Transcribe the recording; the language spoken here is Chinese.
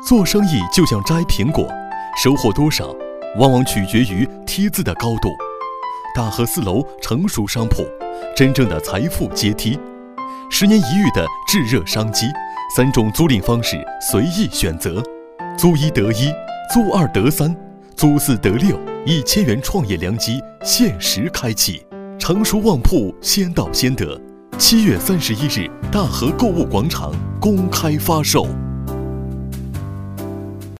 做生意就像摘苹果，收获多少，往往取决于梯子的高度。大河4楼成熟商铺，真正的财富阶梯，10年一遇的炙热商机，3种租赁方式随意选择，租1得1，租2得3，租4得6，1000元创业良机限时开启，成熟旺铺先到先得。7月31日，大河购物广场公开发售。